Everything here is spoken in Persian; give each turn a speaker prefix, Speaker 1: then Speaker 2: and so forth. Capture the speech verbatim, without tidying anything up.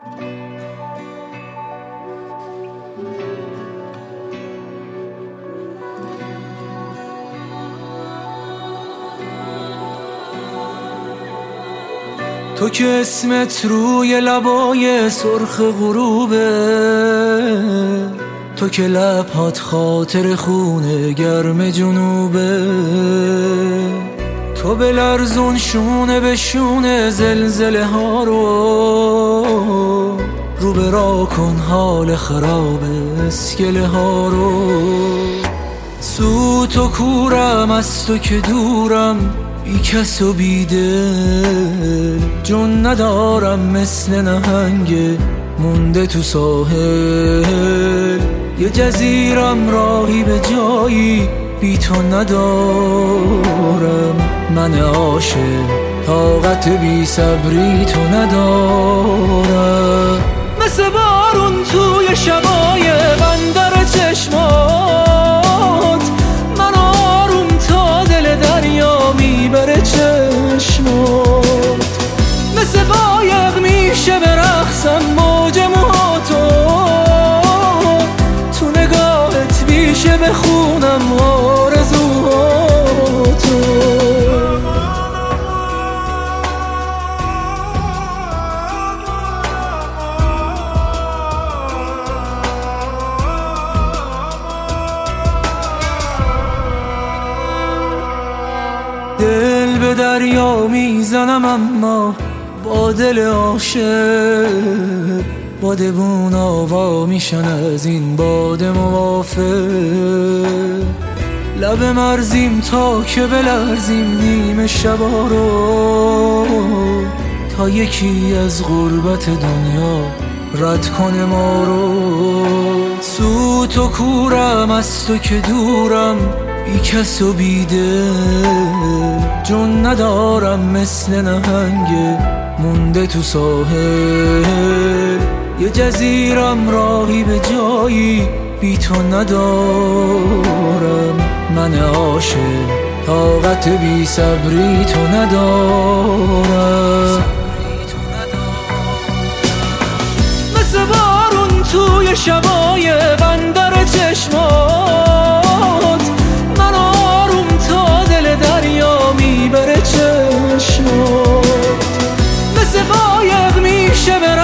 Speaker 1: تو که اسمت روی لبای سرخ غروبه، تو که لبات خاطر خونه گرم جنوبه، تو بلرزون شونه به شونه زلزله ها رو، رو به را کن حال خراب اسکله ها رو. سوت و کورم از تو که دورم، بی کس و بی دل، جون ندارم مثل نهنگ مونده تو ساحل. یه جزیرم راهی به جایی بی تو ندارم، من عاشق طاقت بی صبری تو ندارم. مثل بارون توی شبای بندر چشمات، من آروم تا دل دریا میبره چشمات. مثل قایق میشه برقصم موج موهاتو، تو نگاهت میشه بخونم آرزوهاتو. دل به دریا میزنم اما با دل عاشق، بادبون آوا میشن از این باد موافق. لب مرزیم تا که بلرزیم نیمه شبا رو، تا یکی از غربت دنیا رد کنه ما رو. سوت و کورم از تو که دورم، بی کس و بی دل، جون ندارم مثل نهنگ مونده تو ساحل. یه جزیرم راهی به جایی بی تو ندارم، من عاشق طاقت بی صبری تو ندارم. مثل بارون توی شبای بندر چشمات، من آروم تا دل دریا میبره چشمات. مثل قایق میشه